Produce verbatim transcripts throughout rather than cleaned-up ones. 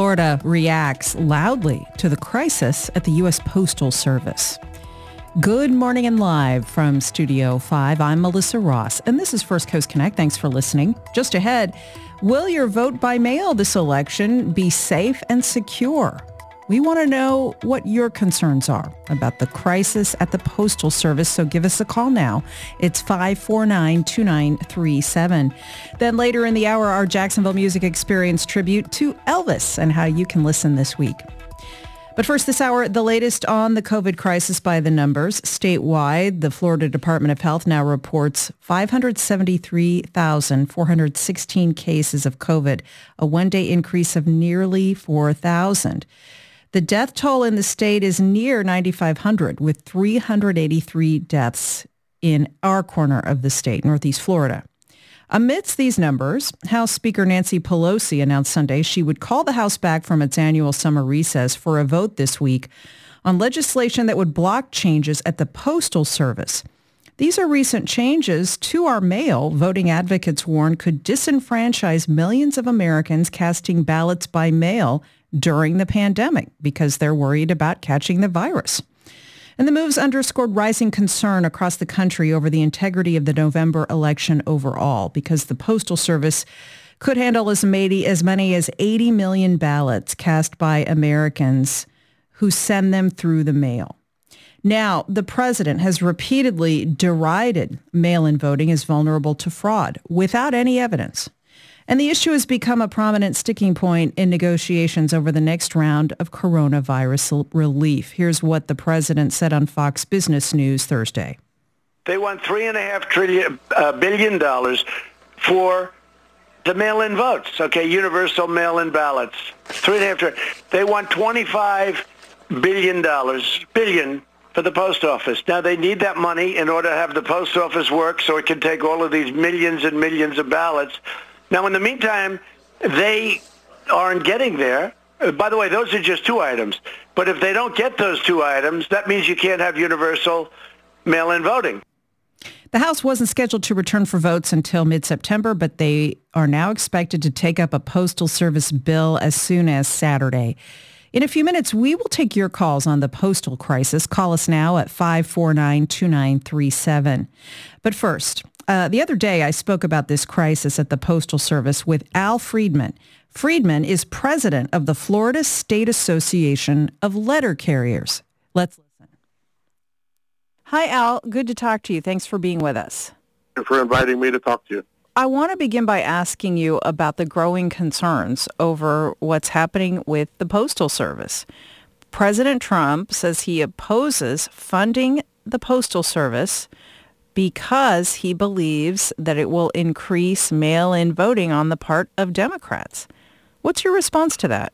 Florida reacts loudly to the crisis at the U S Postal Service. Good morning and live from Studio five. I'm Melissa Ross, and this is First Coast Connect. Thanks for listening. Just ahead, will your vote by mail this election be safe and secure? We want to know what your concerns are about the crisis at the Postal Service, so give us a call now. It's five four nine, two nine three seven. Then later in the hour, our Jacksonville Music Experience tribute to Elvis and how you can listen this week. But first this hour, the latest on the COVID crisis by the numbers. Statewide, the Florida Department of Health now reports five hundred seventy-three thousand, four hundred sixteen cases of COVID, a one-day increase of nearly four thousand. The death toll in the state is near ninety-five hundred, with three hundred eighty-three deaths in our corner of the state, Northeast Florida. Amidst these numbers, House Speaker Nancy Pelosi announced Sunday she would call the House back from its annual summer recess for a vote this week on legislation that would block changes at the Postal Service. These are recent changes to our mail, voting advocates warn could disenfranchise millions of Americans casting ballots by mail during the pandemic because they're worried about catching the virus. And the moves underscored rising concern across the country over the integrity of the November election overall, because the Postal Service could handle as many as, many as eighty million ballots cast by Americans who send them through the mail. Now, the president has repeatedly derided mail-in voting as vulnerable to fraud without any evidence. And the issue has become a prominent sticking point in negotiations over the next round of coronavirus relief. Here's what the president said on Fox Business News Thursday. They want three and a half trillion uh, billion dollars for the mail-in votes. Okay, universal mail-in ballots. Three and a half trillion. They want twenty-five billion dollars billion for the post office. Now they need that money in order to have the post office work, so it can take all of these millions and millions of ballots. Now, in the meantime, they aren't getting there. Uh, by the way, those are just two items. But if they don't get those two items, that means you can't have universal mail-in voting. The House wasn't scheduled to return for votes until mid-September, but they are now expected to take up a Postal Service bill as soon as Saturday. In a few minutes, we will take your calls on the postal crisis. Call us now at five four nine, two nine three seven. But first, Uh, the other day, I spoke about this crisis at the Postal Service with Al Friedman. Friedman is president of the Florida State Association of Letter Carriers. Let's listen. Hi, Al. Good to talk to you. Thanks for being with us. Thank you for inviting me to talk to you. I want to begin by asking you about the growing concerns over what's happening with the Postal Service. President Trump says he opposes funding the Postal Service because he believes that it will increase mail-in voting on the part of Democrats. What's your response to that?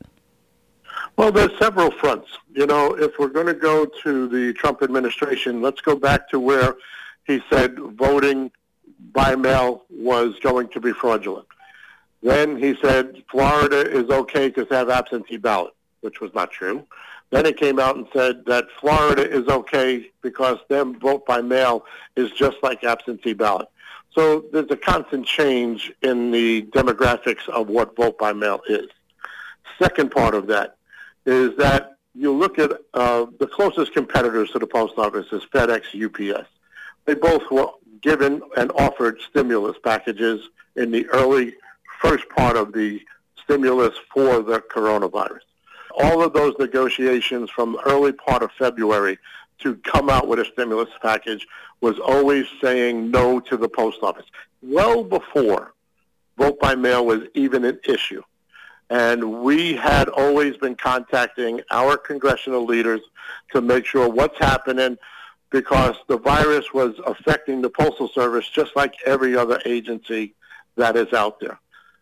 Well, there's several fronts. You know, if we're going to go to the Trump administration, let's go back to where he said voting by mail was going to be fraudulent. Then he said Florida is okay because they have absentee ballot, which was not true. Then he came out and said that Florida is okay because their vote by mail is just like absentee ballot. So there's a constant change in the demographics of what vote by mail is. Second part of that is that you look at uh, the closest competitors to the post office is FedEx, U P S. They both were given and offered stimulus packages in the early first part of the stimulus for the coronavirus. All of those negotiations from the early part of February to come out with a stimulus package was always saying no to the post office, well before vote by mail was even an issue. And we had always been contacting our congressional leaders to make sure what's happening, because the virus was affecting the Postal Service just like every other agency that is out there.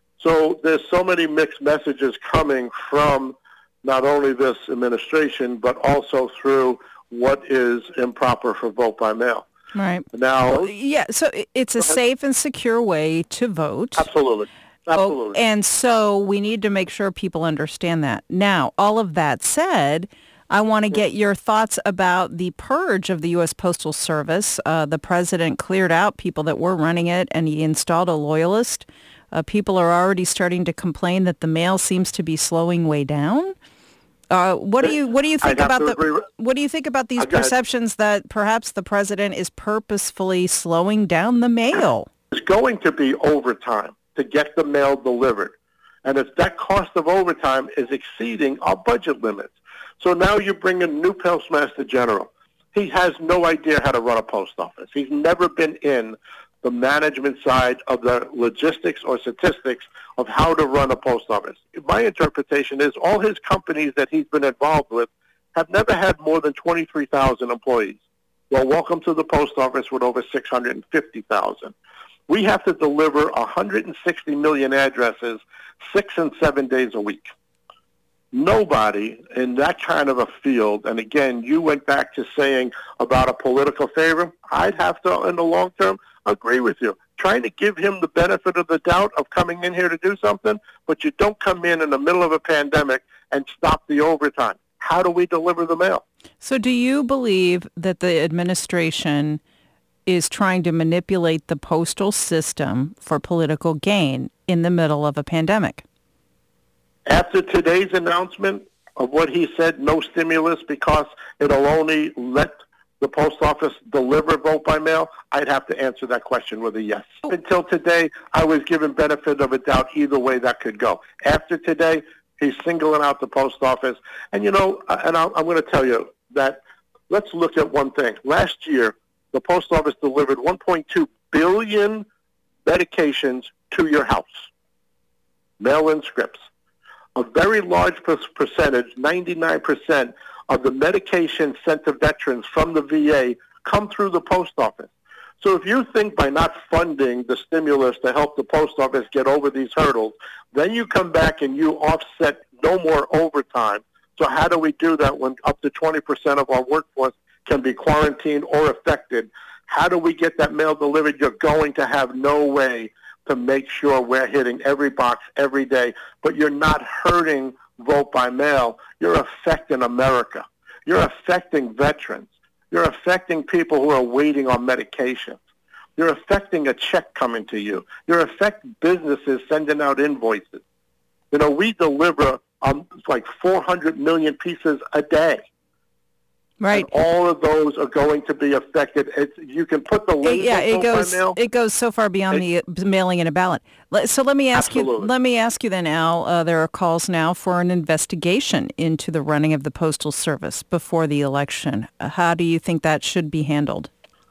So there's so many mixed messages coming from not only this administration, but also through what is improper for vote by mail. Right. Now, yeah, so it's a safe and secure way to vote. Absolutely. Absolutely. Oh, and so we need to make sure people understand that. Now, all of that said, I want to get your thoughts about the purge of the U S Postal Service. Uh, the president cleared out people that were running it, and he installed a loyalist Uh, people are already starting to complain that the mail seems to be slowing way down. Uh, what do you what do you think about the what do you think about these perceptions that perhaps the president is purposefully slowing down the mail? It's going to be overtime to get the mail delivered, and if that cost of overtime is exceeding our budget limits, so now you bring in a new postmaster general. He has no idea how to run a post office. He's never been in the management side of the logistics or statistics of how to run a post office. My interpretation is all his companies that he's been involved with have never had more than twenty-three thousand employees. Well, welcome to the post office with over six hundred fifty thousand. We have to deliver one hundred sixty million addresses six and seven days a week. Nobody in that kind of a field, and again, you went back to saying about a political favor, I'd have to, in the long term, agree with you. Trying to give him the benefit of the doubt of coming in here to do something, but you don't come in in the middle of a pandemic and stop the overtime. How do we deliver the mail? So do you believe that the administration is trying to manipulate the postal system for political gain in the middle of a pandemic? After today's announcement of what he said, no stimulus because it'll only let the post office deliver vote by mail, I'd have to answer that question with a yes. Until today, I was given benefit of a doubt either way that could go. After today, he's singling out the post office. And, you know, and I'm going to tell you that let's look at one thing. Last year, the post office delivered one point two billion medications to your house, mail-in scripts. A very large percentage, ninety-nine percent, of the medication sent to veterans from the V A come through the post office. So if you think by not funding the stimulus to help the post office get over these hurdles, then you come back and you offset no more overtime. So how do we do that when up to twenty percent of our workforce can be quarantined or affected? How do we get that mail delivered? You're going to have no way to make sure we're hitting every box every day, but you're not hurting vote by mail. You're affecting America. You're affecting veterans. You're affecting people who are waiting on medications. You're affecting a check coming to you. You're affecting businesses sending out invoices. You know, we deliver um, like four hundred million pieces a day. Right. And all of those are going to be affected. It's, you can put the label yeah, it goes. by mail. It goes so far beyond it, the mailing in a ballot. So let me ask absolutely. you. Let me ask you then, Al. Uh, there are calls now for an investigation into the running of the Postal Service before the election. Uh, how do you think that should be handled?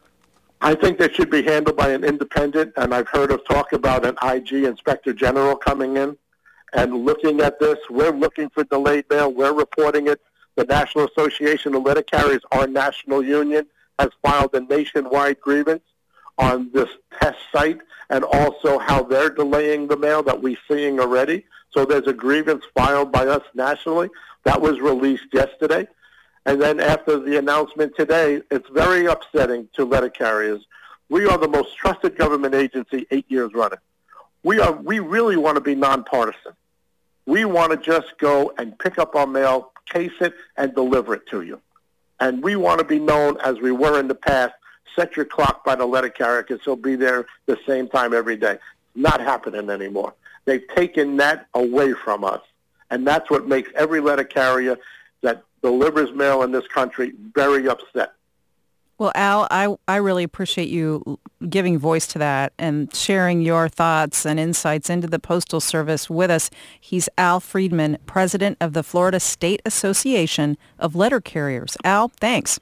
I think that should be handled by an independent, and I've heard of talk about an I G, Inspector General, coming in and looking at this. We're looking for delayed mail. We're reporting it. The National Association of Letter Carriers, our national union, has filed a nationwide grievance on this test site and also how they're delaying the mail that we're seeing already. So there's a grievance filed by us nationally. That was released yesterday. And then after the announcement today, it's very upsetting to letter carriers. We are the most trusted government agency eight years running. We are. We really want to be nonpartisan. We want to just go and pick up our mail, case it, and deliver it to you. And we want to be known as we were in the past, set your clock by the letter carrier because he'll be there the same time every day. Not happening anymore. They've taken that away from us. And that's what makes every letter carrier that delivers mail in this country very upset. Well, Al, I, I really appreciate you giving voice to that and sharing your thoughts and insights into the Postal Service with us. He's Al Friedman, president of the Florida State Association of Letter Carriers. Al, thanks.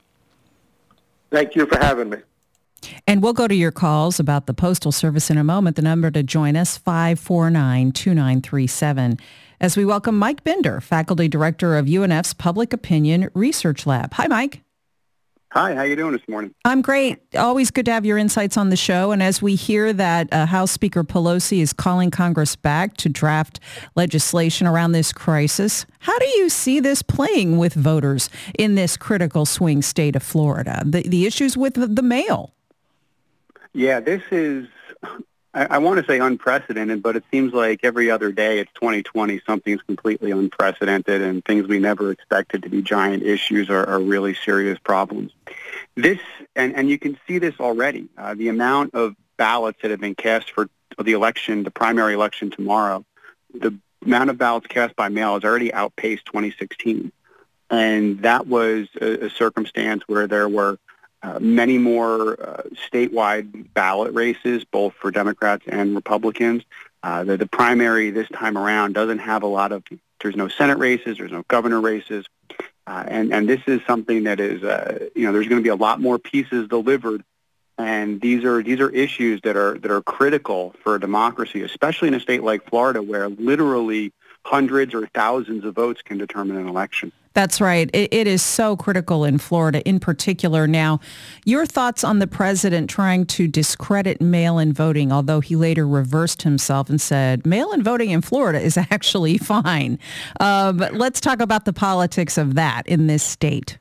Thank you for having me. And we'll go to your calls about the Postal Service in a moment. The number to join us, five four nine, two nine three seven. As we welcome Mike Bender, faculty director of U N F's Public Opinion Research Lab. Hi, Mike. Hi, how you doing this morning? I'm great. Always good to have your insights on the show. And as we hear that uh, House Speaker Pelosi is calling Congress back to draft legislation around this crisis, how do you see this playing with voters in this critical swing state of Florida? The, the issues with the mail. Yeah, this is, I, I want to say unprecedented, but it seems like every other day it's twenty twenty, something's completely unprecedented, and things we never expected to be giant issues are, are really serious problems. This, and, and you can see this already, uh, the amount of ballots that have been cast for the election, the primary election tomorrow, the amount of ballots cast by mail has already outpaced twenty sixteen. And that was a, a circumstance where there were uh, many more uh, statewide ballot races, both for Democrats and Republicans. Uh, the, the primary this time around doesn't have a lot of, there's no Senate races, there's no governor races. Uh, and, and this is something that is, uh, you know, there's going to be a lot more pieces delivered. And these are these are issues that are that are critical for a democracy, especially in a state like Florida, where literally hundreds or thousands of votes can determine an election. That's right. It, it is so critical in Florida in particular. Now, your thoughts on the president trying to discredit mail-in voting, although he later reversed himself and said mail-in voting in Florida is actually fine. Uh, but let's talk about the politics of that in this state.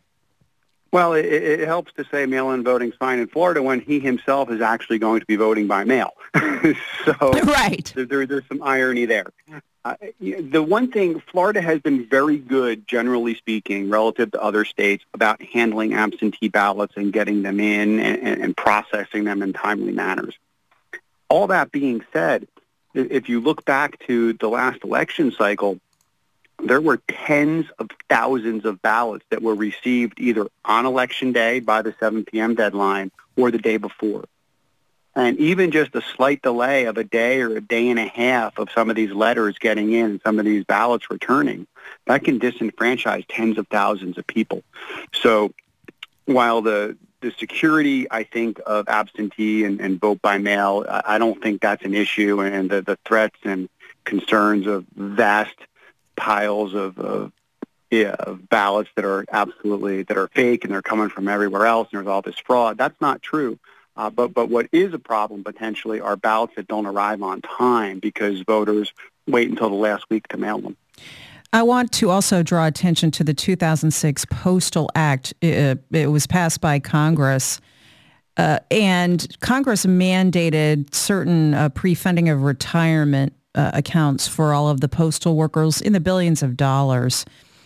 Well, it, it helps to say mail-in voting's fine in Florida when he himself is actually going to be voting by mail. So right. there, there, there's some irony there. Uh, the one thing, Florida has been very good, generally speaking, relative to other states about handling absentee ballots and getting them in and, and, and processing them in timely manners. All that being said, if you look back to the last election cycle, there were tens of thousands of ballots that were received either on Election Day by the seven p.m. deadline or the day before. And even just a slight delay of a day or a day and a half of some of these letters getting in, some of these ballots returning, that can disenfranchise tens of thousands of people. So while the the security, I think, of absentee and, and vote by mail, I don't think that's an issue. And the, the threats and concerns of vast piles of, of, yeah, of ballots that are absolutely, that are fake and they're coming from everywhere else and there's all this fraud, that's not true. Uh, but, but what is a problem potentially are ballots that don't arrive on time because voters wait until the last week to mail them. I want to also draw attention to the two thousand six Postal Act. It, it was passed by Congress, uh, and Congress mandated certain uh, pre-funding of retirement uh, accounts for all of the postal workers in the billions of dollars.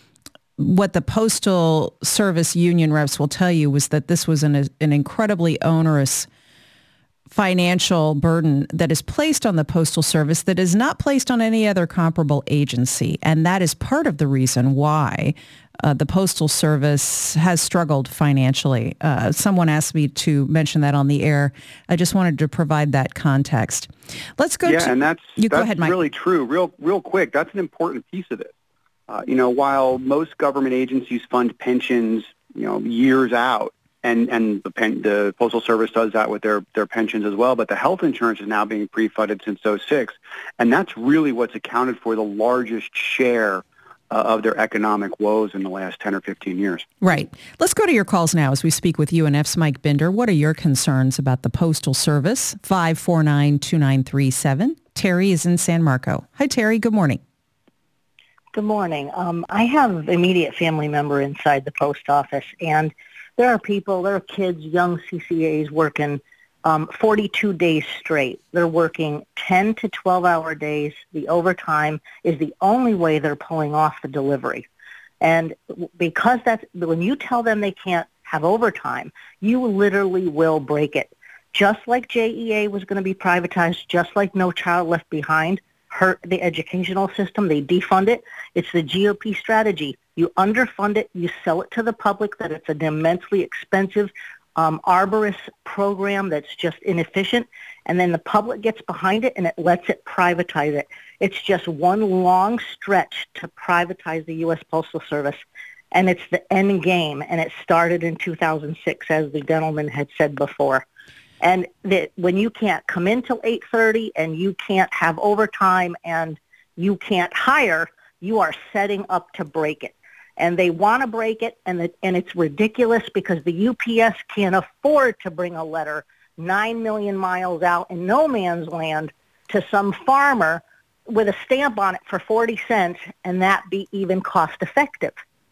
What the Postal Service union reps will tell you was that this was an, an incredibly onerous financial burden that is placed on the Postal Service that is not placed on any other comparable agency. And that is part of the reason why uh, the Postal Service has struggled financially. Uh, someone asked me to mention that on the air. I just wanted to provide that context. Let's go yeah, to... Yeah, and that's, you that's go ahead, Mike. really true. Real, real quick, that's an important piece of it. Uh, you know, while most government agencies fund pensions, you know, years out, and, and the, pen, the Postal Service does that with their, their pensions as well, but the health insurance is now being pre-funded since oh six, and that's really what's accounted for the largest share uh, of their economic woes in the last ten or fifteen years. Right. Let's go to your calls now as we speak with U N F's Mike Binder. What are your concerns about the Postal Service? five four nine, two nine three seven. Terry is in San Marco. Hi, Terry. Good morning. Good morning. Um, I have an immediate family member inside the post office, and there are people, there are kids, young C C As working um, forty-two days straight. They're working ten to twelve-hour days. The overtime is the only way they're pulling off the delivery. And because that's, when you tell them they can't have overtime, you literally will break it. Just like J E A was going to be privatized, just like No Child Left Behind, hurt the educational system, they defund it. It's the G O P strategy. You underfund it, you sell it to the public that it's an immensely expensive, um, arborous program that's just inefficient, and then the public gets behind it and it lets it privatize it. It's just one long stretch to privatize the U S Postal Service, and it's the end game, and it started in two thousand six, as the gentleman had said before. And that when you can't come in till eight thirty and you can't have overtime and you can't hire, you are setting up to break it. And they want to break it, and the, and it's ridiculous because the U P S can't afford to bring a letter nine million miles out in no man's land to some farmer with a stamp on it for forty cents and that be even cost effective.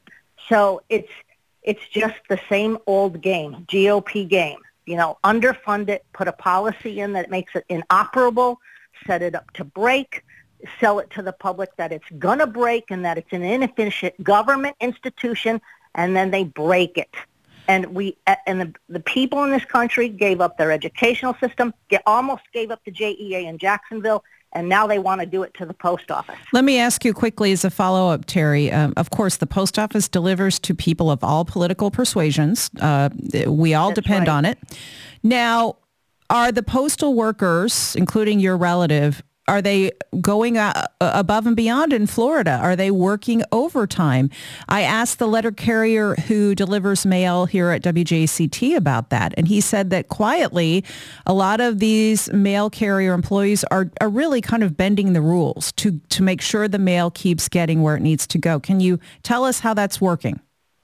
So it's it's just the same old game, G O P game. You know, underfund it, put a policy in that makes it inoperable, set it up to break, sell it to the public that it's going to break and that it's an inefficient government institution, and then they break it. And we and the, the people in this country gave up their educational system, get, almost gave up the J E A in Jacksonville, and now they want to do it to the post office. Let me ask you quickly as a follow-up, Terry. Um, of course, the post office delivers to people of all political persuasions. Uh, we all That's depend right. on it. Now, are the postal workers, including your relative, are they going uh, above and beyond in Florida? Are they working overtime? I asked the letter carrier who delivers mail here at W J C T about that, and he said that quietly, a lot of these mail carrier employees are, are really kind of bending the rules to, to make sure the mail keeps getting where it needs to go. Can you tell us how that's working?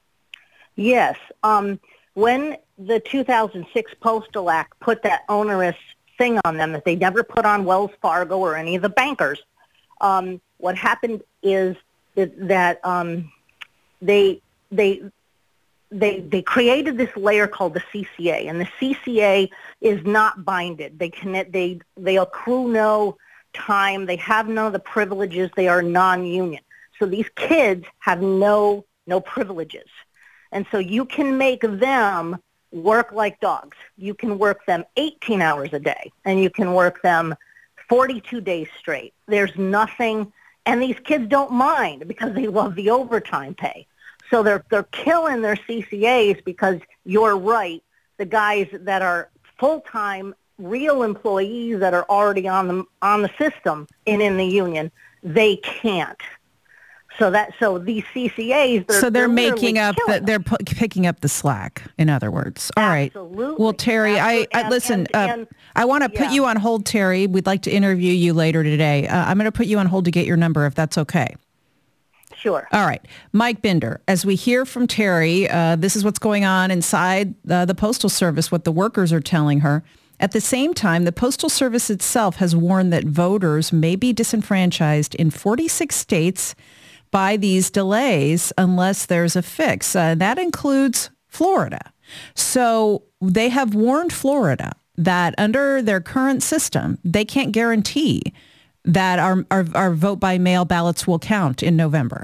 Yes. Um, when the two thousand six Postal Act put that onerous thing on them that they never put on Wells Fargo or any of the bankers, um, what happened is that, that um, they they they they created this layer called the C C A, and the C C A is not binded. They can they they accrue no time. They have none of the privileges. They are non-union. So these kids have no no privileges, and so you can make them work like dogs. You can work them eighteen hours a day, and you can work them forty-two days straight. There's nothing, and these kids don't mind because they love the overtime pay. So they're they're killing their C C As because you're right. The guys that are full-time, real employees that are already on the on the system and in the union, they can't. So that so these C C As, they're, so they're, they're making up, the, killing they're p- picking up the slack. In other words, all right. Absolutely. Well, Terry, I, I And- listen. and- uh, and- I want to put yeah. you on hold, Terry. We'd like to interview you later today. Uh, I'm going to put you on hold to get your number, if that's okay. Sure. All right, Mike Binder. As we hear from Terry, uh, this is what's going on inside uh, the Postal Service. What the workers are telling her. At the same time, the Postal Service itself has warned that voters may be disenfranchised in forty-six states by these delays unless there's a fix. Uh, that includes Florida. So they have warned Florida that under their current system, they can't guarantee that our, our, our vote by mail ballots will count in November.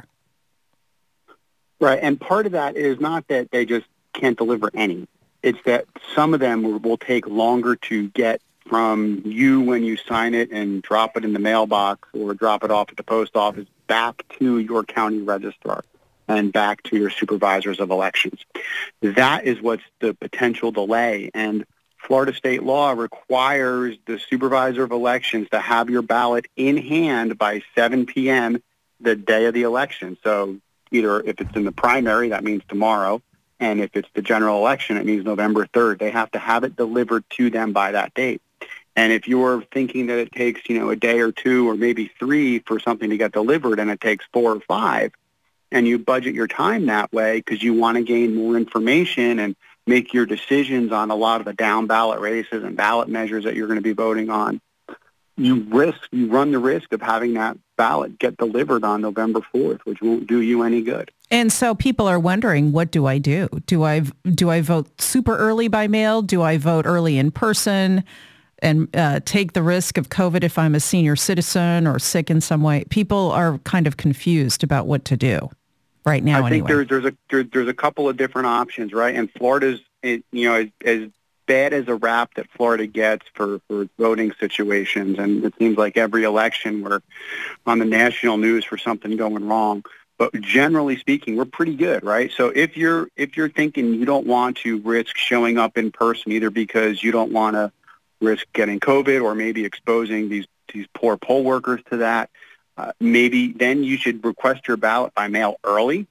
Right, and part of that is not that they just can't deliver any. It's that some of them will, will take longer to get from you when you sign it and drop it in the mailbox or drop it off at the post office back to your county registrar and back to your supervisors of elections. That is what's the potential delay. And Florida state law requires the supervisor of elections to have your ballot in hand by seven p.m. the day of the election. So either if it's in the primary, that means tomorrow, and if it's the general election, it means November third. They have to have it delivered to them by that date. And if you're thinking that it takes, you know, a day or two or maybe three for something to get delivered and it takes four or five, and you budget your time that way because you want to gain more information and make your decisions on a lot of the down ballot races and ballot measures that you're going to be voting on, you risk, you run the risk of having that ballot get delivered on November fourth, which won't do you any good. And so people are wondering, what do I do? Do I do I vote super early by mail? Do I vote early in person and uh, take the risk of COVID if I'm a senior citizen or sick in some way? People are kind of confused about what to do right now. I think anyway. there's there's a there, there's a couple of different options, right? And Florida's, it, you know, as, as bad as a rap that Florida gets for, for voting situations, and it seems like every election we're on the national news for something going wrong. But generally speaking, we're pretty good, right? So if you're if you're thinking you don't want to risk showing up in person, either because you don't want to risk getting COVID or maybe exposing these these poor poll workers to that, uh, maybe then you should request your ballot by mail early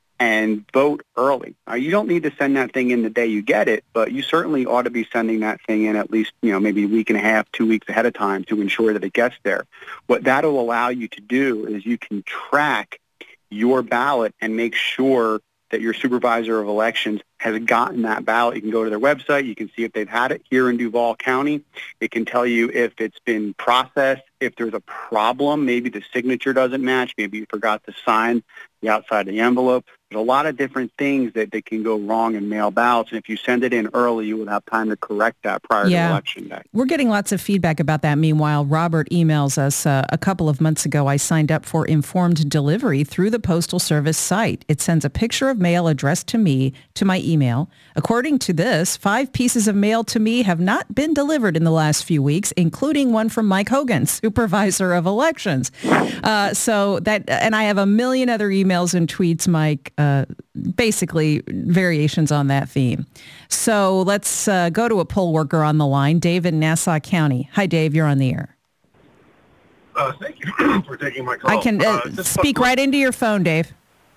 and vote early. Uh, you don't need to send that thing in the day you get it, but you certainly ought to be sending that thing in at least, you know, maybe a week and a half, two weeks ahead of time to ensure that it gets there. What that'll allow you to do is you can track your ballot and make sure that your supervisor of elections has gotten that ballot. You can go to their website. You can see if they've had it here in Duval County. It can tell you if it's been processed, if there's a problem, maybe the signature doesn't match, maybe you forgot to sign the outside of the envelope. There's a lot of different things that, that can go wrong in mail ballots, and if you send it in early, you would have time to correct that prior yeah. to Election Day. We're getting lots of feedback about that. Meanwhile, Robert emails us uh, a couple of months ago, I signed up for informed delivery through the Postal Service site. It sends a picture of mail addressed to me to my email. According to this, five pieces of mail to me have not been delivered in the last few weeks, including one from Mike Hogan, supervisor of elections. Uh, so that, and I have a million other emails and tweets, Mike, uh, basically variations on that theme. So let's uh, go to a poll worker on the line, Dave in Nassau County. Hi, Dave. You're on the air. Uh, thank you for taking my call. I can uh, uh, speak right into your phone, Dave.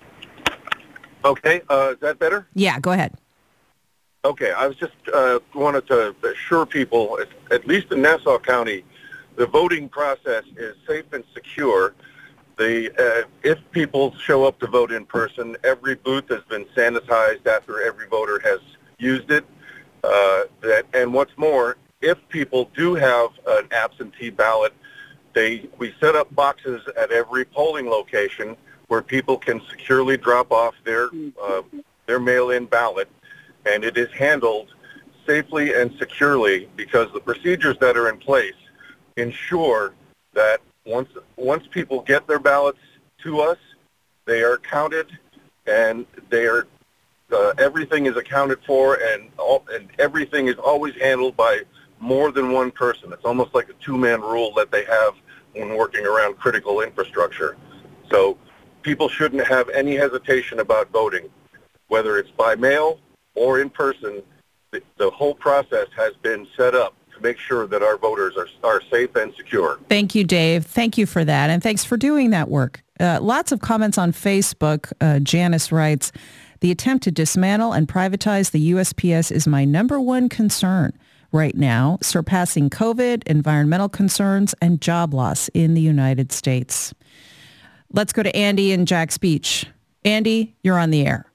Okay. Uh, is that better? Yeah, go ahead. Okay. I was just uh, wanted to assure people, at least in Nassau County, the voting process is safe and secure. The, uh, if people show up to vote in person, every booth has been sanitized after every voter has used it. Uh, that, and what's more, if people do have an absentee ballot, they we set up boxes at every polling location where people can securely drop off their uh, their mail-in ballot, and it is handled safely and securely because the procedures that are in place ensure that Once once people get their ballots to us, they are counted, and they are uh, everything is accounted for, and all, and everything is always handled by more than one person. It's almost like a two-man rule that they have when working around critical infrastructure. So people shouldn't have any hesitation about voting, whether it's by mail or in person. The, the whole process has been set up to make sure that our voters are, are safe and secure. Thank you, Dave. Thank you for that. And thanks for doing that work. Uh, lots of comments on Facebook. Uh, Janice writes, the attempt to dismantle and privatize the U S P S is my number one concern right now, surpassing COVID, environmental concerns, and job loss in the United States. Let's go to Andy in Jack's Beach. Andy, you're on the air.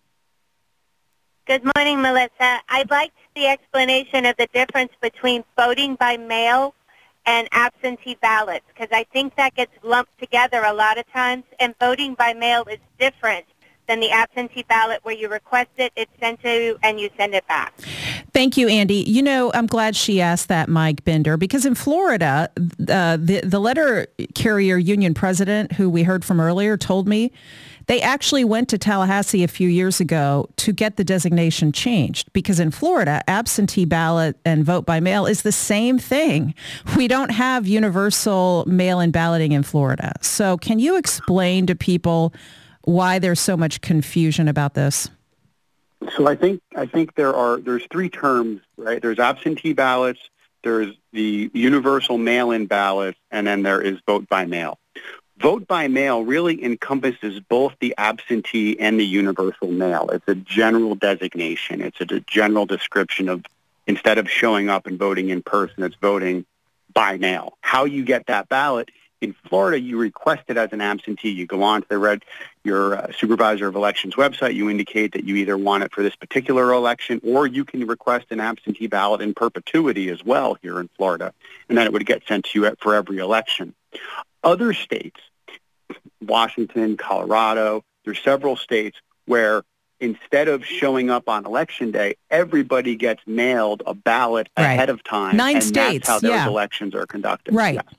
Good morning, Melissa. I'd like the explanation of the difference between voting by mail and absentee ballots, because I think that gets lumped together a lot of times, and voting by mail is different than the absentee ballot where you request it, it's sent to you, and you send it back. Thank you, Andy. You know, I'm glad she asked that, Mike Bender, because in Florida, uh, the, the letter carrier union president, who we heard from earlier, told me they actually went to Tallahassee a few years ago to get the designation changed, because in Florida, absentee ballot and vote by mail is the same thing. We don't have universal mail-in balloting in Florida. So can you explain to people why there's so much confusion about this? So I think I think there are there's three terms, right? There's absentee ballots, there's the universal mail-in ballots, and then there is vote by mail. Vote by mail really encompasses both the absentee and the universal mail. It's a general designation. It's a general description of, instead of showing up and voting in person, it's voting by mail. How you get that ballot, in Florida, you request it as an absentee. You go on to the red, your uh, supervisor of elections website. You indicate that you either want it for this particular election, or you can request an absentee ballot in perpetuity as well here in Florida, and then it would get sent to you for every election. Other states, Washington, Colorado, there's several states where instead of showing up on election day, everybody gets mailed a ballot right. ahead of time. Nine and states, that's how those yeah. elections are conducted. Right. Yes.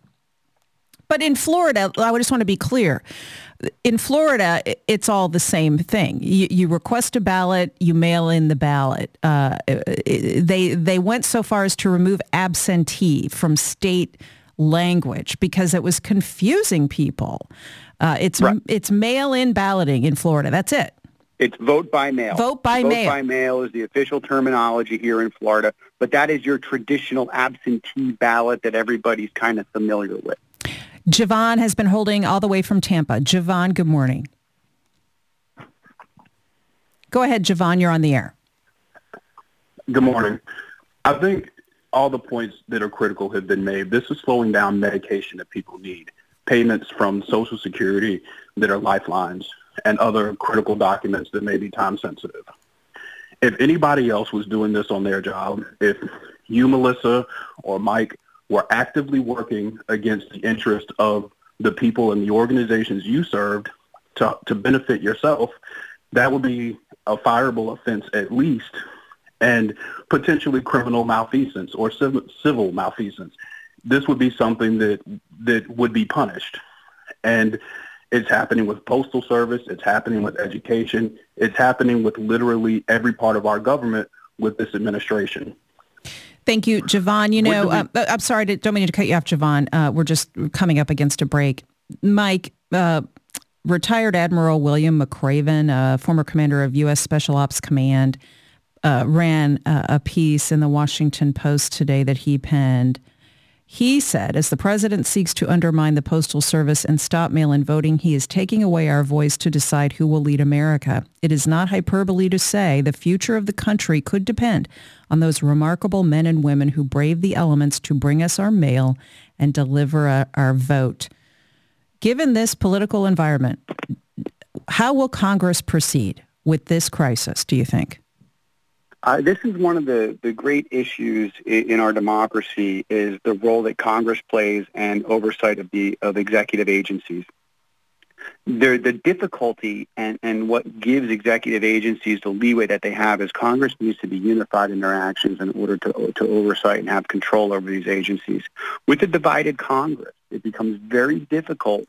But in Florida, I just want to be clear. In Florida, it's all the same thing. You, you request a ballot, you mail in the ballot. Uh, they they went so far as to remove absentee from state language because it was confusing people. Uh, it's right. it's mail-in balloting in Florida. That's it. It's vote by mail. Vote by vote mail. Vote by mail is the official terminology here in Florida, but that is your traditional absentee ballot that everybody's kind of familiar with. Javon has been holding all the way from Tampa. Javon, good morning. Go ahead, Javon. You're on the air. Good morning. I think all the points that are critical have been made. This is slowing down medication that people need, payments from Social Security that are lifelines, and other critical documents that may be time sensitive. If anybody else was doing this on their job, if you, Melissa, or Mike were actively working against the interest of the people and the organizations you served to, to benefit yourself, That would be a fireable offense at least, and potentially criminal malfeasance or civil, civil malfeasance. This would be something that that would be punished. And it's happening with Postal Service. It's happening with education. It's happening with literally every part of our government with this administration. Thank you, Javon. You know, uh, I'm sorry, to, don't mean to cut you off, Javon. Uh, we're just coming up against a break. Mike, uh, retired Admiral William McRaven, uh, former commander of U S Special Ops Command, uh, ran uh, a piece in the Washington Post today that he penned. He said, as the president seeks to undermine the Postal Service and stop mail-in voting, he is taking away our voice to decide who will lead America. It is not hyperbole to say the future of the country could depend on those remarkable men and women who brave the elements to bring us our mail and deliver a, our vote. Given this political environment, how will Congress proceed with this crisis, do you think? Uh, this is one of the, the great issues in, in our democracy is the role that Congress plays and oversight of the of executive agencies. The, the difficulty and, and what gives executive agencies the leeway that they have is Congress needs to be unified in their actions in order to, to oversight and have control over these agencies. With a divided Congress, it becomes very difficult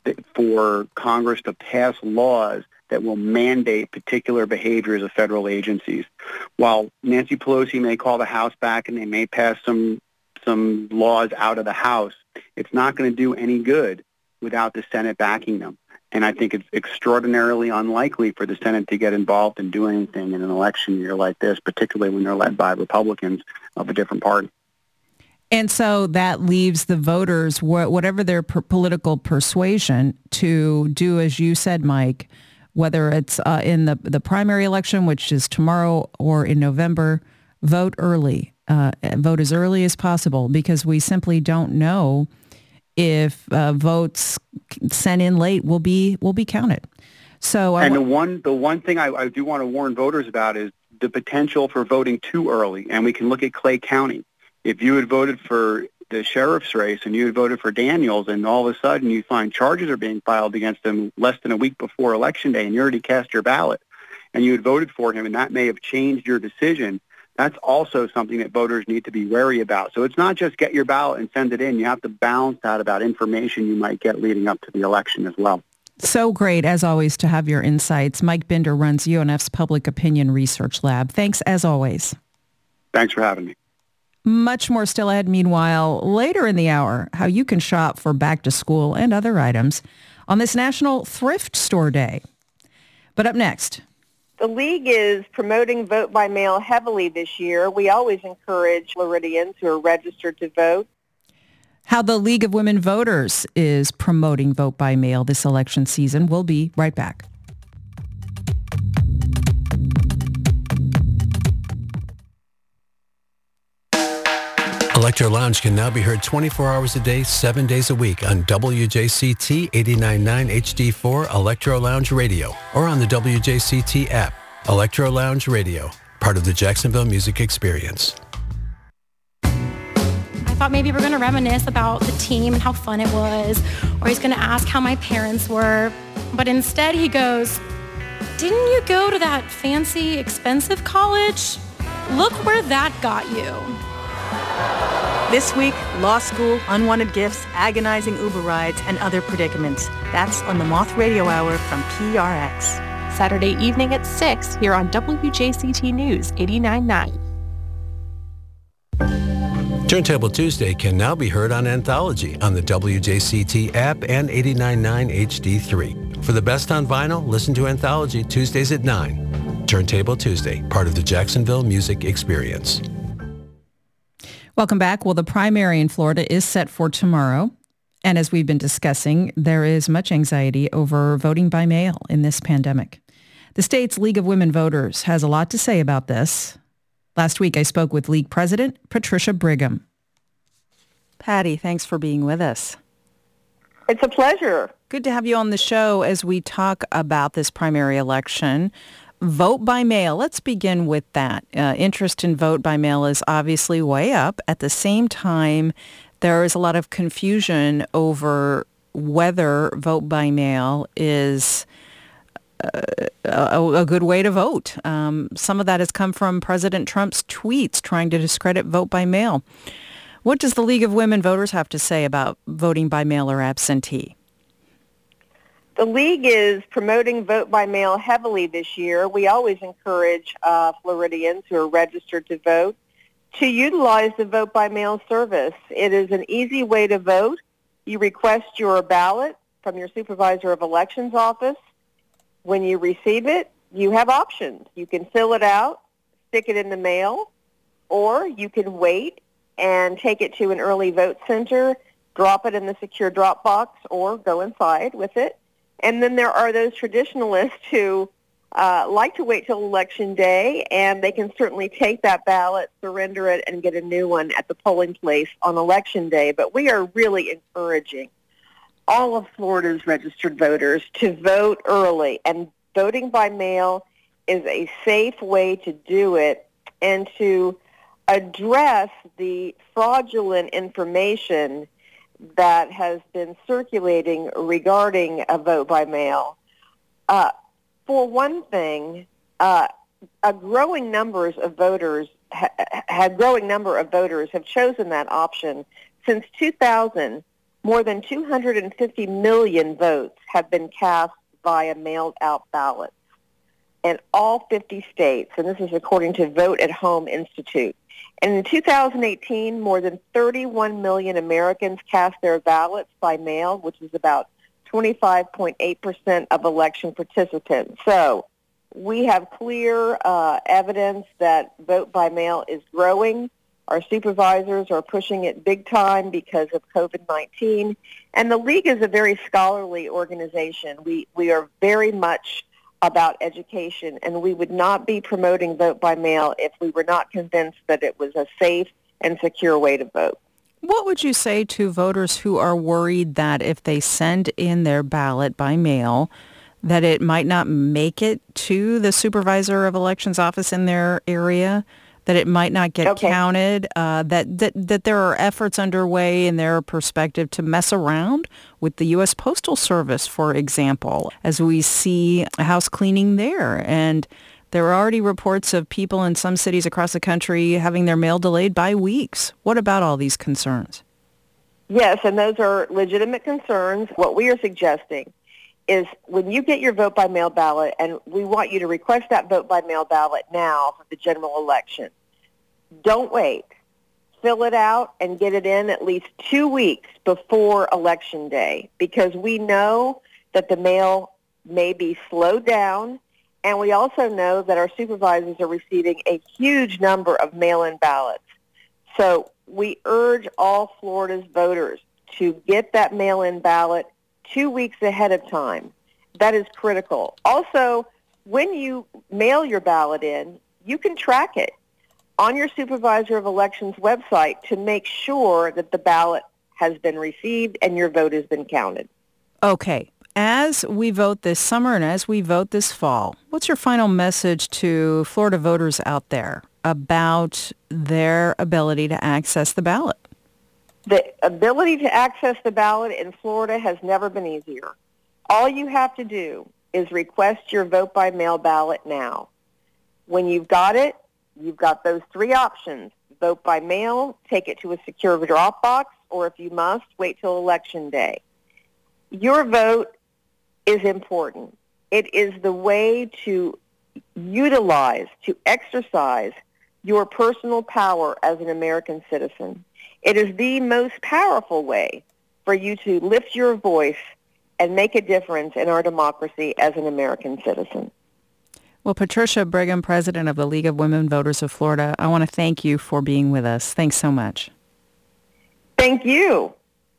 for Congress to pass laws that will mandate particular behaviors of federal agencies. While Nancy Pelosi may call the House back and they may pass some some laws out of the House, it's not going to do any good without the Senate backing them. And I think it's extraordinarily unlikely for the Senate to get involved and do anything in an election year like this, particularly when they're led by Republicans of a different party. And so that leaves the voters, whatever their per- political persuasion, to do, as you said, Mike, whether it's uh, in the, the primary election, which is tomorrow, or in November, vote early. Uh, vote as early as possible, because we simply don't know if uh, votes sent in late will be will be counted. So, I and w- the one the one thing I, I do want to warn voters about is the potential for voting too early. And we can look at Clay County. If you had voted for the sheriff's race and you had voted for Daniels, and all of a sudden you find charges are being filed against him less than a week before Election Day, and you already cast your ballot, and you had voted for him, and that may have changed your decision, that's also something that voters need to be wary about. So it's not just get your ballot and send it in. You have to balance that about information you might get leading up to the election as well. So great, as always, to have your insights. Mike Binder runs U N F's Public Opinion Research Lab. Thanks, as always. Thanks for having me. Much more still ahead. Meanwhile, later in the hour, how you can shop for back to school and other items on this National Thrift Store Day. But up next. The League is promoting vote by mail heavily this year. We always encourage Floridians who are registered to vote. How the League of Women Voters is promoting vote by mail this election season. We'll be right back. Electro Lounge can now be heard twenty-four hours a day, seven days a week on W J C T eighty-nine point nine H D four Electro Lounge Radio or on the W J C T app. Electro Lounge Radio, part of the Jacksonville Music Experience. I thought maybe we're going to reminisce about the team and how fun it was, or he's going to ask how my parents were. But instead he goes, "Didn't you go to that fancy, expensive college? Look where that got you." This week, law school, unwanted gifts, agonizing Uber rides, and other predicaments. That's on the Moth Radio Hour from P R X. Saturday evening at six here on W J C T News eighty-nine point nine. Turntable Tuesday can now be heard on Anthology on the W J C T app and eighty-nine point nine H D three. For the best on vinyl, listen to Anthology Tuesdays at nine. Turntable Tuesday, part of the Jacksonville Music Experience. Welcome back. Well, the primary in Florida is set for tomorrow. And as we've been discussing, there is much anxiety over voting by mail in this pandemic. The state's League of Women Voters has a lot to say about this. Last week, I spoke with League President Patricia Brigham. Patty, thanks for being with us. It's a pleasure. Good to have you on the show as we talk about this primary election. Vote by mail. Let's begin with that. Uh, interest in vote by mail is obviously way up. At the same time, there is a lot of confusion over whether vote by mail is a, a good way to vote. Um, some of that has come from President Trump's tweets trying to discredit vote by mail. What does the League of Women Voters have to say about voting by mail or absentee? The League is promoting vote by mail heavily this year. We always encourage uh, Floridians who are registered to vote to utilize the vote by mail service. It is an easy way to vote. You request your ballot from your supervisor of elections office. When you receive it, you have options. You can fill it out, stick it in the mail, or you can wait and take it to an early vote center, drop it in the secure drop box, or go inside with it. And then there are those traditionalists who uh, like to wait till Election Day, and they can certainly take that ballot, surrender it, and get a new one at the polling place on Election Day. But we are really encouraging all of Florida's registered voters to vote early. And voting by mail is a safe way to do it and to address the fraudulent information that has been circulating regarding a vote by mail. Uh, for one thing, uh, a growing numbers of voters, ha- a growing number of voters have chosen that option. Since two thousand, more than two hundred fifty million votes have been cast via mailed-out ballots in all fifty states, and this is according to Vote at Home Institute. And in two thousand eighteen, more than thirty-one million Americans cast their ballots by mail, which is about twenty-five point eight percent of election participants. So we have clear uh, evidence that vote by mail is growing. Our supervisors are pushing it big time because of COVID nineteen. And the League is a very scholarly organization. We, we are very much about education, and we would not be promoting vote by mail if we were not convinced that it was a safe and secure way to vote. What would you say to voters who are worried that if they send in their ballot by mail, that it might not make it to the supervisor of elections office in their area, that it might not get okay. counted, uh, that, that that there are efforts underway in their perspective to mess around with the U S Postal Service, for example, as we see house cleaning there. And there are already reports of people in some cities across the country having their mail delayed by weeks. What about all these concerns? Yes, and those are legitimate concerns. What we are suggesting is when you get your vote by mail ballot, and we want you to request that vote by mail ballot now for the general election, don't wait. Fill it out and get it in at least two weeks before Election Day, because we know that the mail may be slowed down, and we also know that our supervisors are receiving a huge number of mail-in ballots. So we urge all Florida's voters to get that mail-in ballot two weeks ahead of time. That is critical. Also, when you mail your ballot in, you can track it on your Supervisor of Elections website to make sure that the ballot has been received and your vote has been counted. Okay. As we vote this summer and as we vote this fall, what's your final message to Florida voters out there about their ability to access the ballot? The ability to access the ballot in Florida has never been easier. All you have to do is request your vote by mail ballot now. When you've got it, you've got those three options. Vote by mail, take it to a secure drop box, or if you must, wait till Election Day. Your vote is important. It is the way to utilize, to exercise your personal power as an American citizen. It is the most powerful way for you to lift your voice and make a difference in our democracy as an American citizen. Well, Patricia Brigham, president of the League of Women Voters of Florida, I want to thank you for being with us. Thanks so much. Thank you.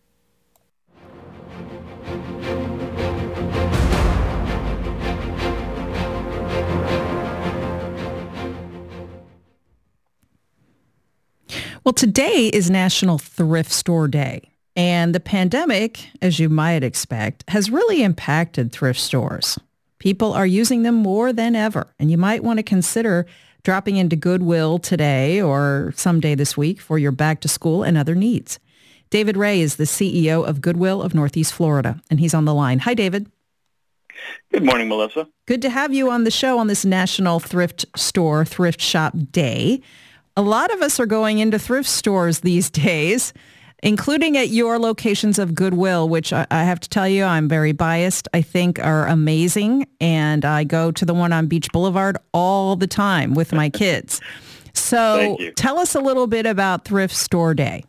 Well, today is National Thrift Store Day, and the pandemic, as you might expect, has really impacted thrift stores. People are using them more than ever, and you might want to consider dropping into Goodwill today or someday this week for your back to school and other needs. David Ray is the C E O of Goodwill of Northeast Florida, and he's on the line. Hi, David. Good morning, Melissa. Good to have you on the show on this National Thrift Store Thrift Shop Day. A lot of us are going into thrift stores these days, including at your locations of Goodwill, which I, I have to tell you, I'm very biased, I think are amazing. And I go to the one on Beach Boulevard all the time with my kids. So tell us a little bit about Thrift Store Day.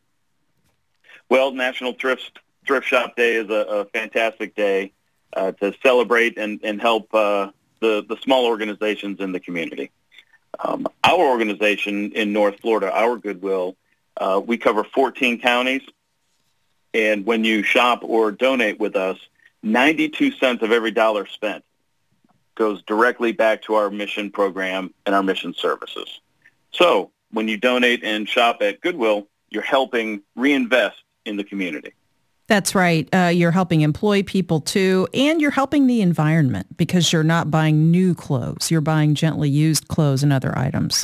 Well, National Thrift Thrift Shop Day is a, a fantastic day uh, to celebrate and, and help uh, the, the small organizations in the community. Um, our organization in North Florida, our Goodwill, uh, we cover fourteen counties. And when you shop or donate with us, ninety-two cents of every dollar spent goes directly back to our mission program and our mission services. So when you donate and shop at Goodwill, you're helping reinvest in the community. That's right. Uh, you're helping employ people too, and you're helping the environment because you're not buying new clothes. You're buying gently used clothes and other items.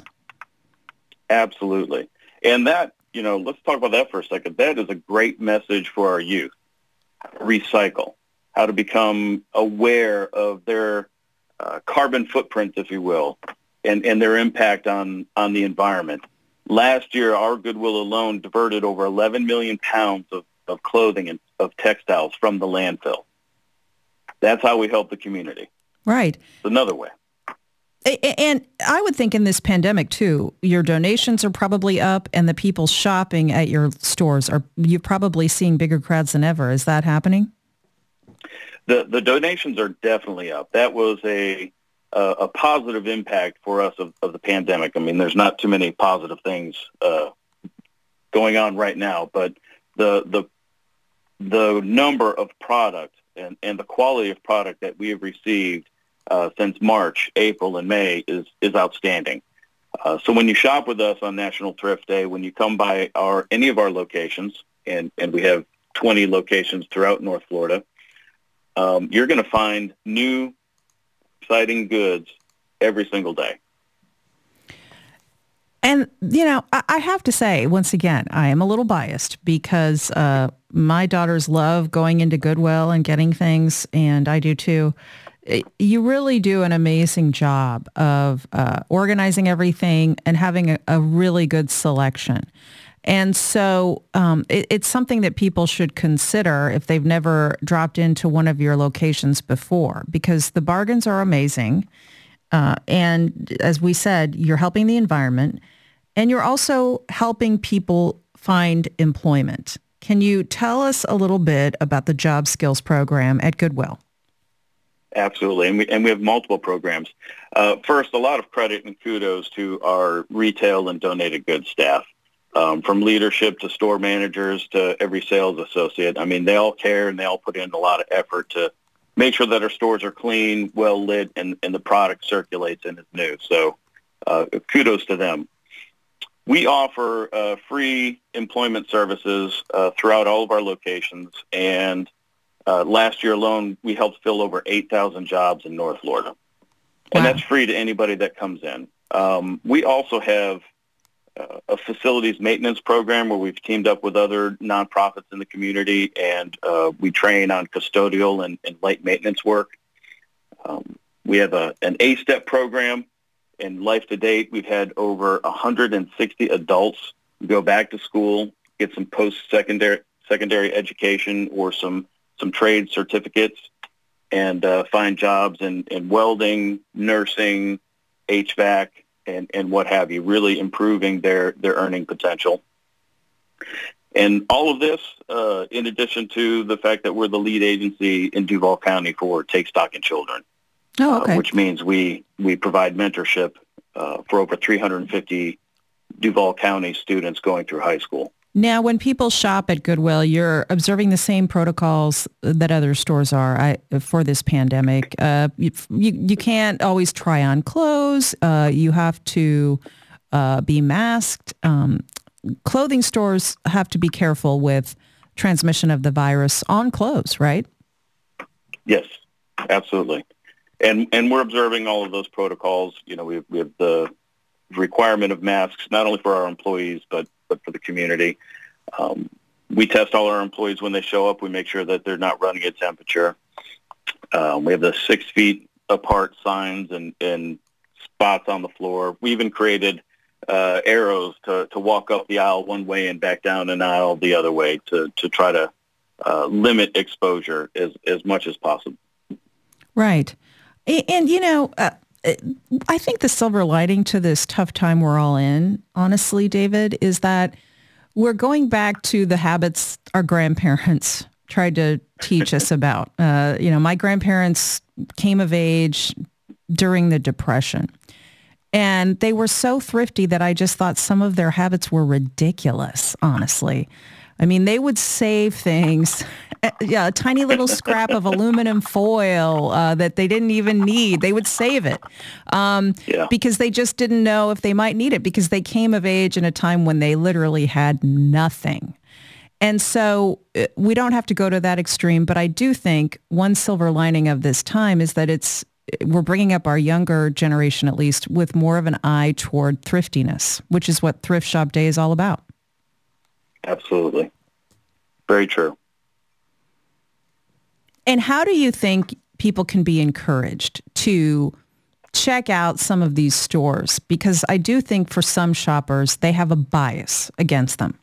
Absolutely. And that, you know, let's talk about that for a second. That is a great message for our youth. How to recycle, how to become aware of their uh, carbon footprint, if you will, and, and their impact on, on the environment. Last year, our Goodwill alone diverted over eleven million pounds of, of clothing and of textiles from the landfill. That's how we help the community. Right. It's another way. And I would think in this pandemic, too, your donations are probably up and the people shopping at your stores, are you're probably seeing bigger crowds than ever. Is that happening? The the donations are definitely up. That was a uh, a positive impact for us of, of the pandemic. I mean, there's not too many positive things uh, going on right now, but the the the number of product and, and the quality of product that we have received uh, since March, April, and May is is outstanding. Uh, so when you shop with us on National Thrift Day, when you come by our any of our locations, and, and we have twenty locations throughout North Florida, um, you're going to find new, exciting goods every single day. And, you know, I, I have to say, once again, I am a little biased because uh, my daughters love going into Goodwill and getting things, and I do too. You really do an amazing job of uh, organizing everything and having a, a really good selection. And so um, it, it's something that people should consider if they've never dropped into one of your locations before, because the bargains are amazing. Uh, and as we said, you're helping the environment and you're also helping people find employment. Can you tell us a little bit about the Job Skills Program at Goodwill? Absolutely, and we, and we have multiple programs. Uh, first, a lot of credit and kudos to our retail and donated goods staff, um, from leadership to store managers to every sales associate. I mean, they all care and they all put in a lot of effort to make sure that our stores are clean, well lit, and, and the product circulates and is new. So uh, kudos to them. We offer uh, free employment services uh, throughout all of our locations, and Uh, last year alone, we helped fill over eight thousand jobs in North Florida. And wow. That's free to anybody that comes in. Um, we also have uh, a facilities maintenance program where we've teamed up with other nonprofits in the community, and uh, we train on custodial and, and light maintenance work. Um, we have a, an A-STEP program. In life to date, we've had over one hundred sixty adults go back to school, get some post-secondary secondary education or some some trade certificates, and uh, find jobs in, in welding, nursing, H V A C, and, and what have you, really improving their, their earning potential. And all of this, uh, in addition to the fact that we're the lead agency in Duval County for Take Stock in Children, oh, okay. uh, which means we, we provide mentorship uh, for over three hundred fifty Duval County students going through high school. Now, when people shop at Goodwill, you're observing the same protocols that other stores are I, for this pandemic. Uh, you, you, you can't always try on clothes. Uh, you have to uh, be masked. Um, clothing stores have to be careful with transmission of the virus on clothes, right? Yes, absolutely. And and we're observing all of those protocols. You know, we have, we have the requirement of masks, not only for our employees, but but for the community. Um, we test all our employees when they show up. We make sure that they're not running a temperature. Um, we have the six feet apart signs and, and spots on the floor. We even created uh, arrows to, to walk up the aisle one way and back down an aisle the other way to, to try to uh, limit exposure as, as much as possible. Right. And, and you know, uh, I think the silver lining to this tough time we're all in, honestly, David, is that we're going back to the habits our grandparents tried to teach us about. Uh, you know, my grandparents came of age during the Depression, and they were so thrifty that I just thought some of their habits were ridiculous, honestly. I mean, they would save things, yeah, a tiny little scrap of aluminum foil uh, that they didn't even need. They would save it um, yeah. because they just didn't know if they might need it, because they came of age in a time when they literally had nothing. And so we don't have to go to that extreme, but I do think one silver lining of this time is that it's we're bringing up our younger generation, at least, with more of an eye toward thriftiness, which is what Thrift Shop Day is all about. Absolutely. Very true. And how do you think people can be encouraged to check out some of these stores? Because I do think for some shoppers, they have a bias against them.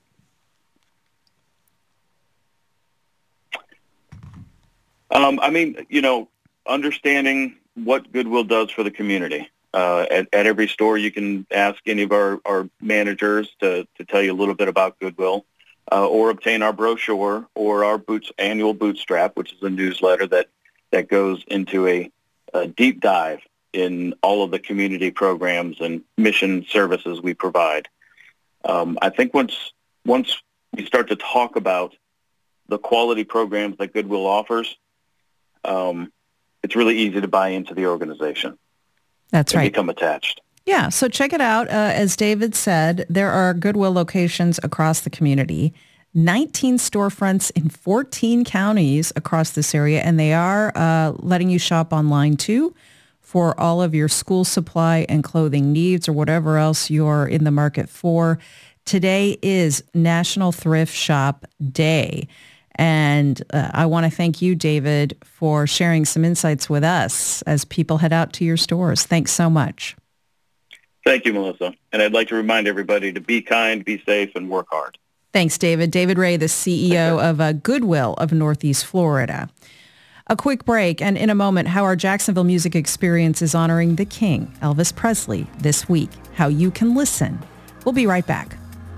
Um, I mean, you know, understanding what Goodwill does for the community. Uh, at, at every store, you can ask any of our, our managers to, to tell you a little bit about Goodwill, uh, or obtain our brochure or our boots, annual Bootstrap, which is a newsletter that, that goes into a, a deep dive in all of the community programs and mission services we provide. Um, I think once once we start to talk about the quality programs that Goodwill offers, um, it's really easy to buy into the organization. That's and right. Become attached. Yeah, so check it out. Uh, as David said, there are Goodwill locations across the community, nineteen storefronts in fourteen counties across this area, and they are uh, letting you shop online too for all of your school supply and clothing needs or whatever else you're in the market for. Today is National Thrift Shop Day. And uh, I want to thank you, David, for sharing some insights with us as people head out to your stores. Thanks so much. Thank you, Melissa. And I'd like to remind everybody to be kind, be safe, and work hard. Thanks, David. David Ray, the C E O of uh, Goodwill of Northeast Florida. A quick break, and in a moment, how our Jacksonville Music Experience is honoring the King, Elvis Presley, this week. How you can listen. We'll be right back.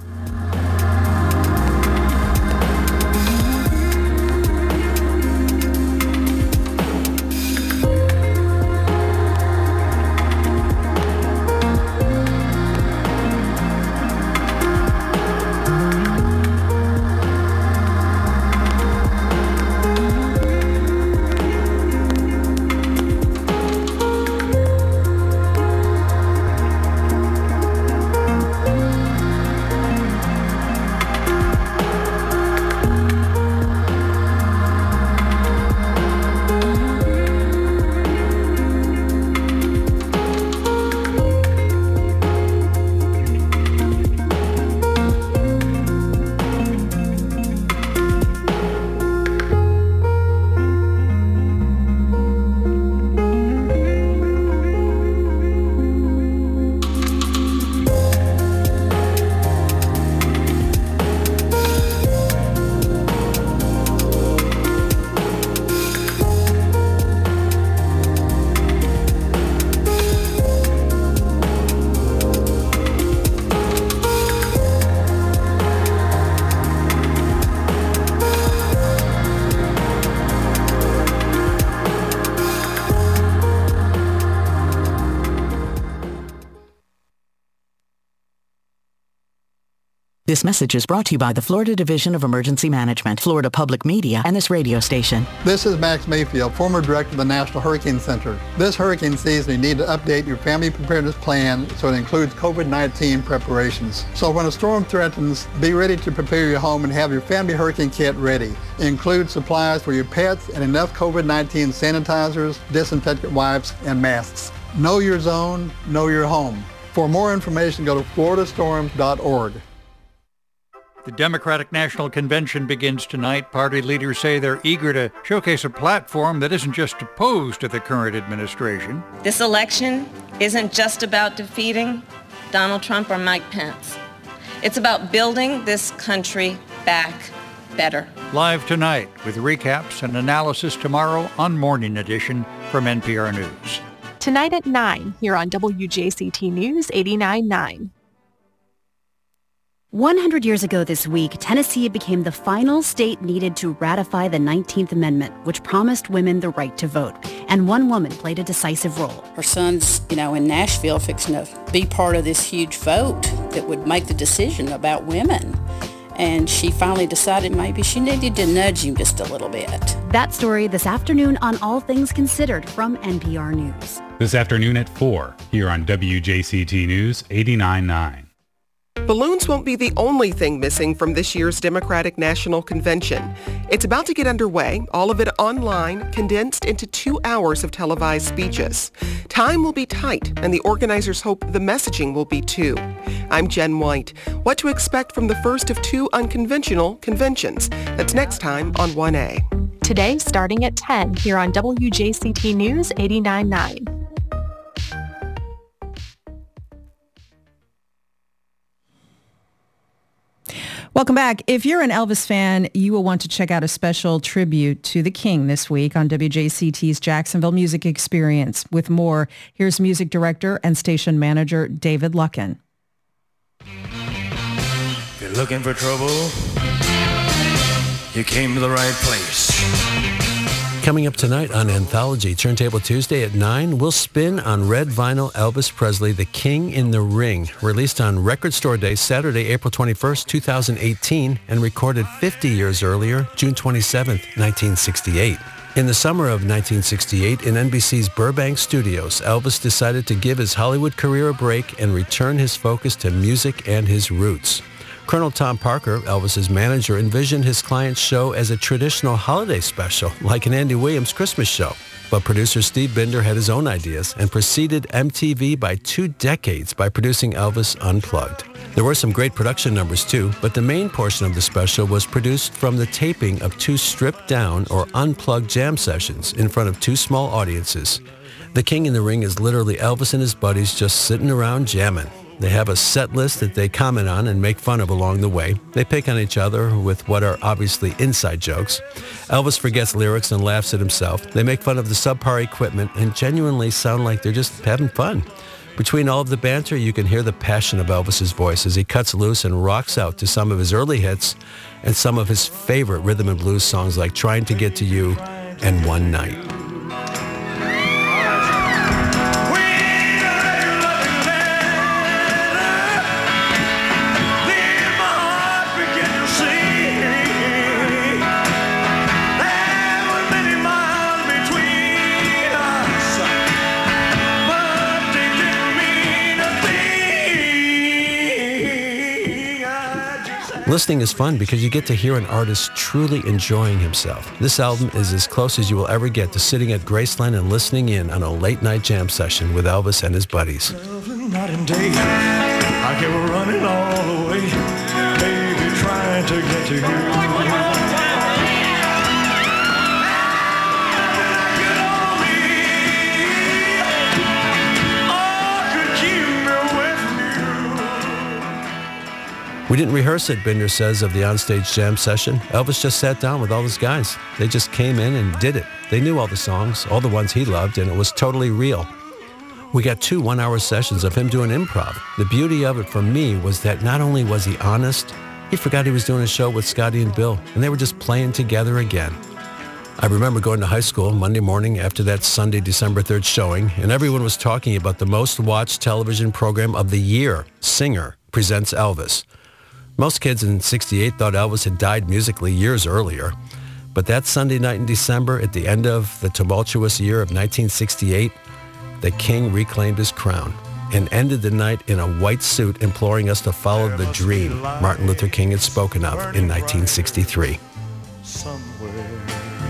This message is brought to you by the Florida Division of Emergency Management, Florida Public Media, and this radio station. This is Max Mayfield, former director of the National Hurricane Center. This hurricane season, you need to update your family preparedness plan so it includes covid nineteen preparations. So when a storm threatens, be ready to prepare your home and have your family hurricane kit ready. It includes supplies for your pets and enough covid nineteen sanitizers, disinfectant wipes, and masks. Know your zone, know your home. For more information, go to florida storms dot org. The Democratic National Convention begins tonight. Party leaders say they're eager to showcase a platform that isn't just opposed to the current administration. This election isn't just about defeating Donald Trump or Mike Pence. It's about building this country back better. Live tonight with recaps and analysis tomorrow on Morning Edition from N P R News. Tonight at nine here on W J C T News eighty-nine point nine. one hundred years ago this week, Tennessee became the final state needed to ratify the nineteenth Amendment, which promised women the right to vote. And one woman played a decisive role. Her son's, you know, in Nashville fixing to be part of this huge vote that would make the decision about women. And she finally decided maybe she needed to nudge him just a little bit. That story this afternoon on All Things Considered from N P R News. This afternoon at four, here on W J C T News eighty-nine point nine. Balloons won't be the only thing missing from this year's Democratic National Convention. It's about to get underway, all of it online, condensed into two hours of televised speeches. Time will be tight, and the organizers hope the messaging will be too. I'm Jen White. What to expect from the first of two unconventional conventions. That's next time on one A. Today, starting at ten, here on W J C T News eighty-nine point nine. Welcome back. If you're an Elvis fan, you will want to check out a special tribute to the King this week on W J C T's Jacksonville Music Experience. With more, here's music director and station manager David Luckin. If you're looking for trouble, you came to the right place. Coming up tonight on Anthology, Turntable Tuesday at nine, we'll spin on red vinyl Elvis Presley, The King in the Ring, released on Record Store Day, Saturday, April twenty-first, two thousand eighteen, and recorded fifty years earlier, June twenty-seventh, nineteen sixty-eight. In the summer of nineteen sixty-eight, in N B C's Burbank studios, Elvis decided to give his Hollywood career a break and return his focus to music and his roots. Colonel Tom Parker, Elvis's manager, envisioned his client's show as a traditional holiday special, like an Andy Williams Christmas show. But producer Steve Binder had his own ideas and preceded M T V by two decades by producing Elvis Unplugged. There were some great production numbers too, but the main portion of the special was produced from the taping of two stripped-down or unplugged jam sessions in front of two small audiences. The King in the Ring is literally Elvis and his buddies just sitting around jamming. They have a set list that they comment on and make fun of along the way. They pick on each other with what are obviously inside jokes. Elvis forgets lyrics and laughs at himself. They make fun of the subpar equipment and genuinely sound like they're just having fun. Between all of the banter, you can hear the passion of Elvis's voice as he cuts loose and rocks out to some of his early hits and some of his favorite rhythm and blues songs like Trying to Get to You and One Night. Listening is fun because you get to hear an artist truly enjoying himself. This album is as close as you will ever get to sitting at Graceland and listening in on a late-night jam session with Elvis and his buddies. Night and day, I kept running all the way, baby, trying to get to you. We didn't rehearse it, Binder says, of the onstage jam session. Elvis just sat down with all his guys. They just came in and did it. They knew all the songs, all the ones he loved, and it was totally real. We got two one-hour sessions of him doing improv. The beauty of it for me was that not only was he honest, he forgot he was doing a show with Scotty and Bill, and they were just playing together again. I remember going to high school Monday morning after that Sunday, December third showing, and everyone was talking about the most watched television program of the year, Singer Presents Elvis. Most kids in sixty-eight thought Elvis had died musically years earlier. But that Sunday night in December, at the end of the tumultuous year of nineteen sixty-eight, the King reclaimed his crown and ended the night in a white suit imploring us to follow the dream Martin Luther King had spoken of in nineteen sixty-three. Somewhere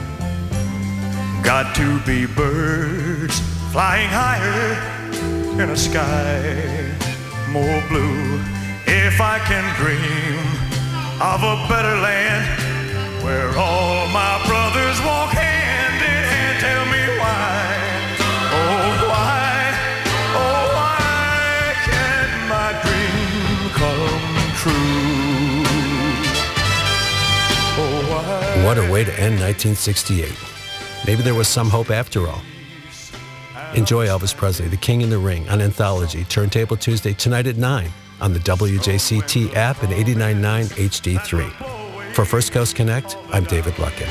got to be birds flying higher in a sky more blue. If I can dream of a better land where all my brothers walk hand in hand. Tell me why, oh why, oh why can't my dream come true? Oh why? What a way to end nineteen sixty-eight. Maybe there was some hope after all. Enjoy Elvis Presley, The King in the Ring on Anthology, Turntable Tuesday tonight at nine on the W J C T app and eighty-nine point nine H D three. For First Coast Connect, I'm David Luckin.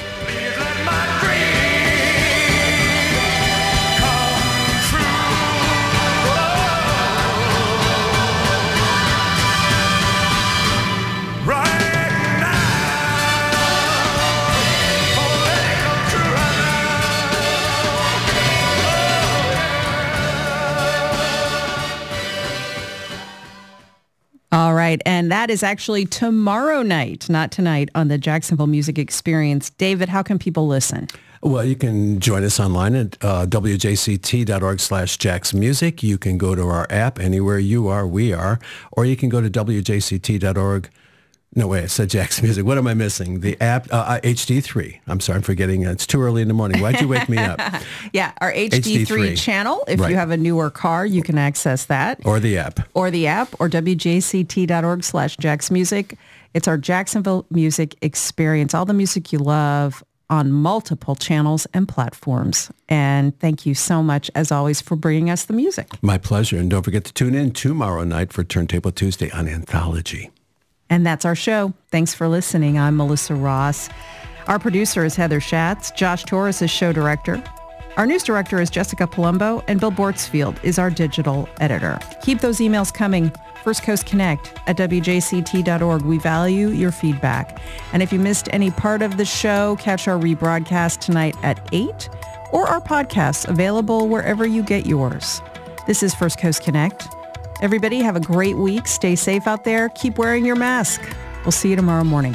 All right, and that is actually tomorrow night, not tonight, on the Jacksonville Music Experience. David, how can people listen? Well, you can join us online at uh, W J C T dot org slash Jax Music. You can go to our app anywhere you are, we are, or you can go to W J C T dot org. No, wait, I said Jax Music. What am I missing? The app, uh, H D three. I'm sorry, I'm forgetting. It's too early in the morning. Why'd you wake me up? Yeah, our H D three, H D three channel. If right. you have a newer car, you can access that. Or the app. Or the app, or W J C T dot org slash Jax Music. It's our Jacksonville Music Experience. All the music you love on multiple channels and platforms. And thank you so much, as always, for bringing us the music. My pleasure. And don't forget to tune in tomorrow night for Turntable Tuesday on Anthology. And that's our show. Thanks for listening. I'm Melissa Ross. Our producer is Heather Schatz. Josh Torres is show director. Our news director is Jessica Palumbo. And Bill Bortsfield is our digital editor. Keep those emails coming. First Coast Connect at W J C T dot org. We value your feedback. And if you missed any part of the show, catch our rebroadcast tonight at eight or our podcasts available wherever you get yours. This is First Coast Connect. Everybody have a great week. Stay safe out there. Keep wearing your mask. We'll see you tomorrow morning.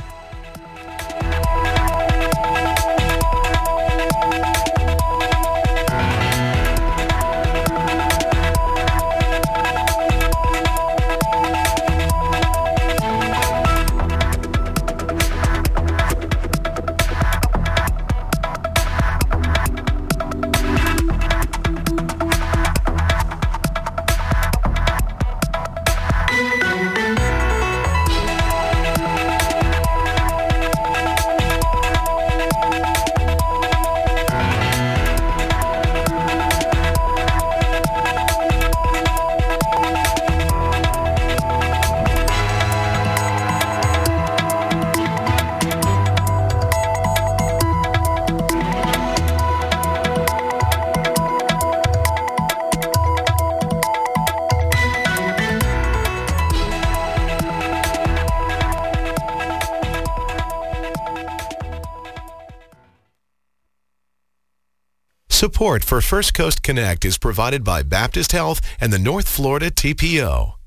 Support for First Coast Connect is provided by Baptist Health and the North Florida T P O.